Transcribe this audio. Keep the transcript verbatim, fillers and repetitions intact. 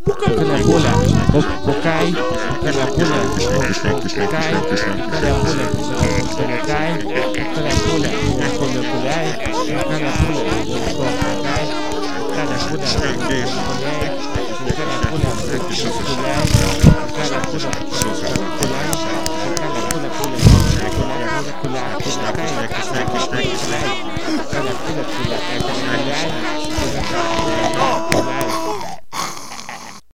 Calapula, Bokai, Calapula, Bokai, Calapula, Bokai, Calapula, Bokai, Calapula, Bokai, Calapula, Calapula,